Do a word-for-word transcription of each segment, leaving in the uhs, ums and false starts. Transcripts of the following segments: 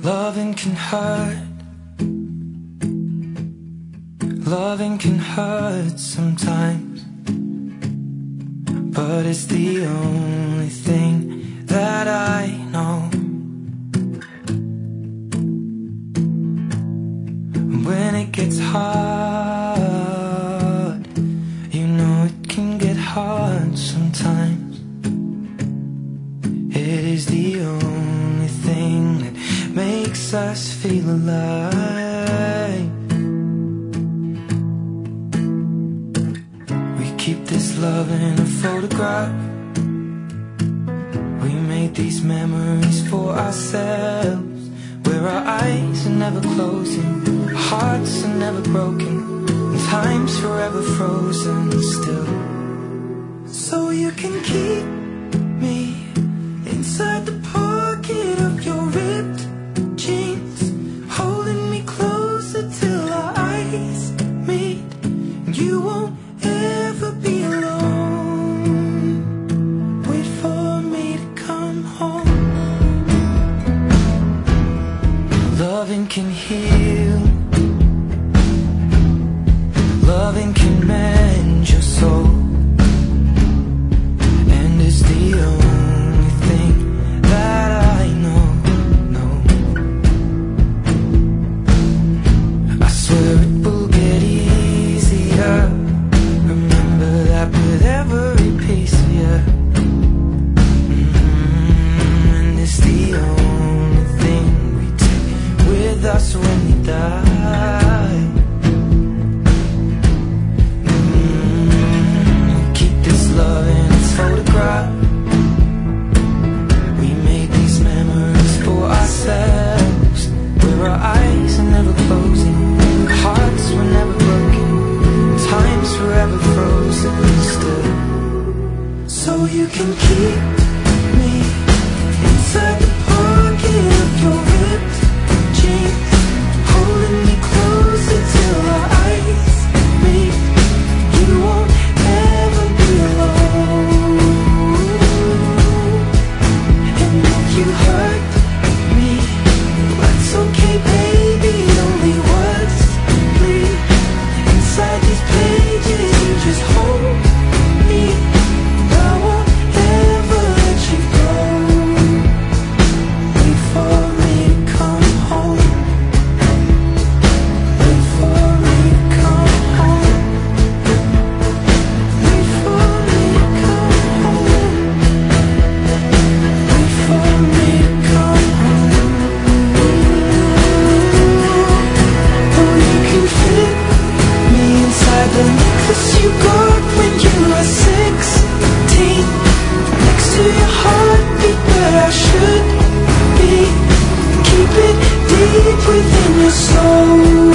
Loving can hurt. Loving can hurt sometimes, but it's the only thing that I know. When it gets hard, you know it can get hard sometimes. It is the only thing that makes us feel alive. We keep this love in a photograph. We made these memories for ourselves, where our eyes are never closing, our hearts are never broken, and time's forever frozen still. So you can keep me inside the pocket of your ripped jeans, holding me closer till our eyes meet, and you won't ever be alone. Wait for me to come home. Loving can heal. Loving can mend your soul, and it's the only thing that I know, know. I swear it will get easier. Remember that with every piece of you. Mm-hmm. And it's the only thing we take with us when we die. Mm-hmm. We keep this love in its photograph. We made these memories for ourselves, where our eyes are never closing, our hearts were never broken, time's forever frozen still. So you can keep me inside the pocket of your ripped jeans, holding me closer till our eyes meet. You won't ever be alone. And if you hurt me, that's okay, baby. Only words bleed inside these pages. You just hold me. I won't ever let you go. Wait for me to come home. Wait for me to come home. Wait for me to come home. Wait for me to come home. Oh, you can fit me inside the necklace you got when you were sixteen, next to your heartbeat where I should be. Keep it deep within your soul.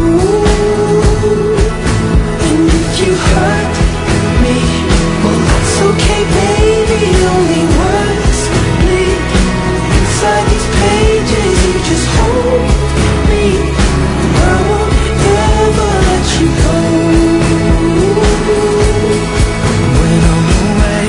And if you hurt me, well, that's okay, baby. Only words bleed inside these pages. You just hold me. I won't ever let you go. When I'm away,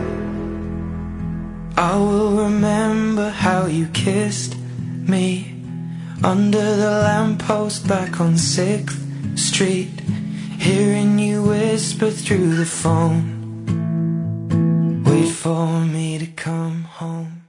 I will remember how you kissed me under the lamppost back on sixth street, hearing you whisper through the phone. Wait for me to come home.